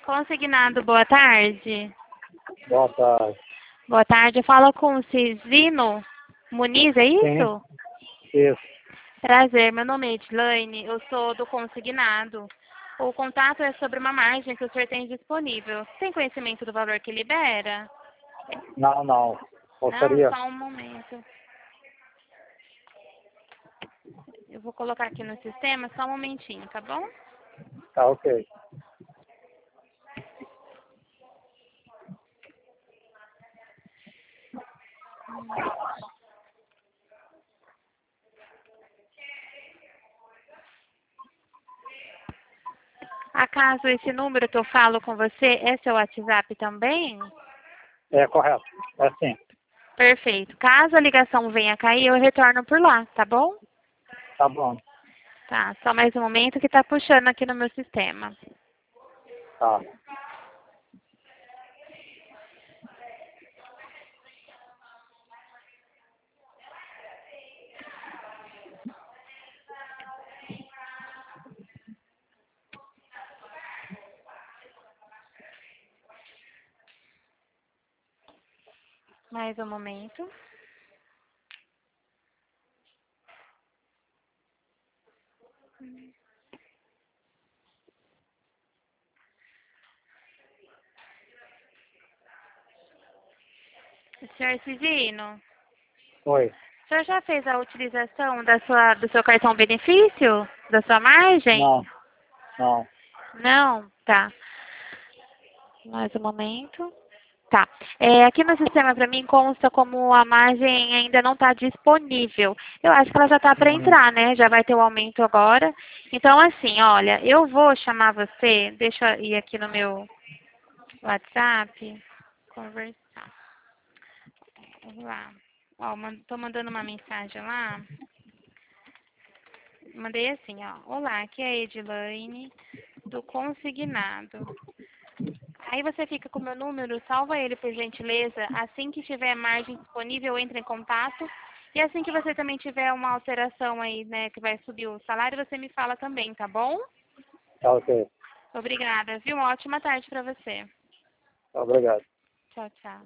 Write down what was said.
Consignado, boa tarde. Boa tarde. Boa tarde, fala com o Cisino Muniz, é isso? Sim, isso. Prazer, meu nome é Edilane, eu sou do Consignado. O contato é sobre uma margem que o senhor tem disponível. Tem conhecimento do valor que libera? Não. Gostaria? Não, só um momento. Eu vou colocar aqui no sistema, só um momentinho, tá bom? Tá, ok. Acaso esse número que eu falo com você é seu WhatsApp também? É correto. É sim. Perfeito. Caso a ligação venha a cair, eu retorno por lá, tá bom? Tá bom. Tá, só mais um momento que tá puxando aqui no meu sistema. Tá. Mais um momento. Senhor Cisino, Oi. o senhor já fez a utilização do seu cartão benefício? Da sua margem? Não. Não? Tá. Mais um momento. Tá. Aqui no sistema para mim consta como a margem ainda não está disponível. Eu acho que ela já está para entrar, né? Já vai ter o aumento agora. Então, assim, olha, eu vou chamar você, deixa eu ir aqui no meu WhatsApp, conversar. Vamos lá. Ó, tô mandando uma mensagem lá. Mandei assim, ó. Olá, aqui é a Edilane, do Consignado. Aí você fica com o meu número, salva ele por gentileza. Assim que tiver margem disponível, entre em contato. E assim que você também tiver uma alteração aí, né, que vai subir o salário, você me fala também, tá bom? Tá, ok. Obrigada, viu? Uma ótima tarde para você. Obrigado. Tchau, tchau.